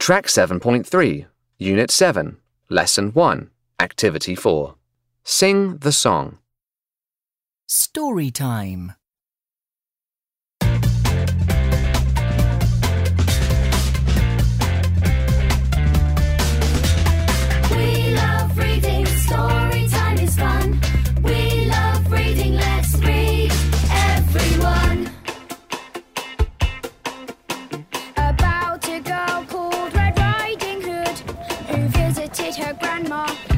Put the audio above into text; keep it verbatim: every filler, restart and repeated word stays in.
Track seven point three, Unit seven, Lesson one, Activity four. Sing the song. Story time. We love reading, story time is fun. We love reading, let's read, everyone. About a girl called Red Riding Hood, who visited her grandma